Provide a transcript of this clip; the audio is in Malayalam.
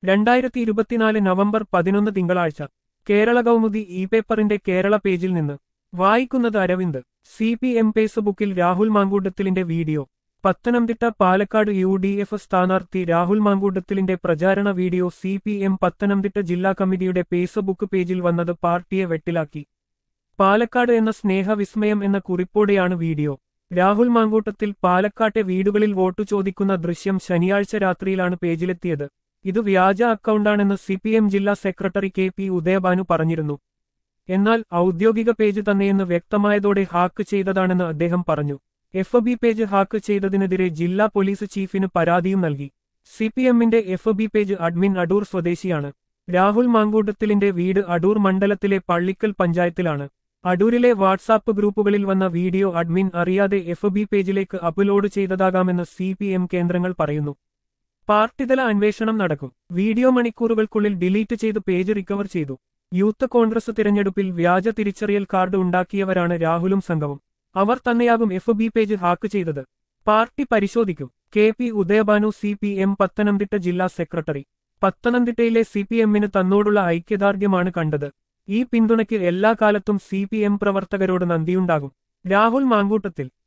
2024 നവംബർ 11 തിങ്കളാഴ്ച കേരള കൗമുദി ഇ പേപ്പറിന്റെ കേരള പേജിൽ നിന്ന് വായിക്കുന്നത് അരവിന്ദ്. CPM ഫേസ്ബുക്കിൽ രാഹുൽ മാങ്കൂട്ടത്തിലിന്റെ വീഡിയോ. പത്തനംതിട്ട പാലക്കാട് UDF സ്ഥാനാർത്ഥി രാഹുൽ മാങ്കൂട്ടത്തിലിന്റെ പ്രചാരണ വീഡിയോ CPM പത്തനംതിട്ട ജില്ലാ കമ്മിറ്റിയുടെ ഫേസ്ബുക്ക് പേജിൽ വന്നത് പാർട്ടിയെ വെട്ടിലാക്കി. പാലക്കാട് എന്ന സ്നേഹവിസ്മയം എന്ന കുറിപ്പോടെയാണ് വീഡിയോ. രാഹുൽ മാങ്കൂട്ടത്തിൽ പാലക്കാട്ടെ വീടുകളിൽ വോട്ടു ചോദിക്കുന്ന ദൃശ്യം ശനിയാഴ്ച രാത്രിയിലാണ് പേജിലെത്തിയത്. ഇത് വ്യാജ അക്കൗണ്ടാണെന്ന് CPM ജില്ലാ സെക്രട്ടറി KP ഉദയഭാനു പറഞ്ഞിരുന്നു. എന്നാൽ ഔദ്യോഗിക പേജ് തന്നെയെന്ന് വ്യക്തമായതോടെ ഹാക്ക് ചെയ്തതാണെന്ന് അദ്ദേഹം പറഞ്ഞു. FB പേജ് ഹാക്ക് ചെയ്തതിനെതിരെ ജില്ലാ പോലീസ് ചീഫിന് പരാതിയും നൽകി. CPMന്റെ FB പേജ് അഡ്മിൻ അടൂർ സ്വദേശിയാണ്. രാഹുൽ മാങ്കൂട്ടത്തിലിന്റെ വീട് അടൂർ മണ്ഡലത്തിലെ പള്ളിക്കൽ പഞ്ചായത്തിലാണ്. അടൂരിലെ വാട്സാപ്പ് ഗ്രൂപ്പുകളിൽ വന്ന വീഡിയോ അഡ്മിൻ അറിയാതെ FB പേജിലേക്ക് അപ്ലോഡ് ചെയ്തതാകാമെന്ന് CPM കേന്ദ്രങ്ങൾ പറയുന്നു. പാർട്ടിതല അന്വേഷണം നടക്കും. വീഡിയോ മണിക്കൂറുകൾക്കുള്ളിൽ ഡിലീറ്റ് ചെയ്ത് പേജ് റിക്കവർ ചെയ്തു. യൂത്ത് കോൺഗ്രസ് തിരഞ്ഞെടുപ്പിൽ വ്യാജ തിരിച്ചറിയൽ കാർഡ് ഉണ്ടാക്കിയവരാണ് രാഹുലും സംഘവും. അവർ തന്നെയാകും FB പേജ് ഹാക്ക് ചെയ്തത്. പാർട്ടി പരിശോധിക്കും. KP ഉദയഭാനു CPM പത്തനംതിട്ട ജില്ലാ സെക്രട്ടറി. പത്തനംതിട്ടയിലെ CPMന് തന്നോടുള്ള ഐക്യദാർഢ്യമാണ് കണ്ടത്. ഈ പിന്തുണയ്ക്ക് എല്ലാ കാലത്തും CPM പ്രവർത്തകരോട് നന്ദിയുണ്ടാകും. രാഹുൽ മാങ്കൂട്ടത്തിൽ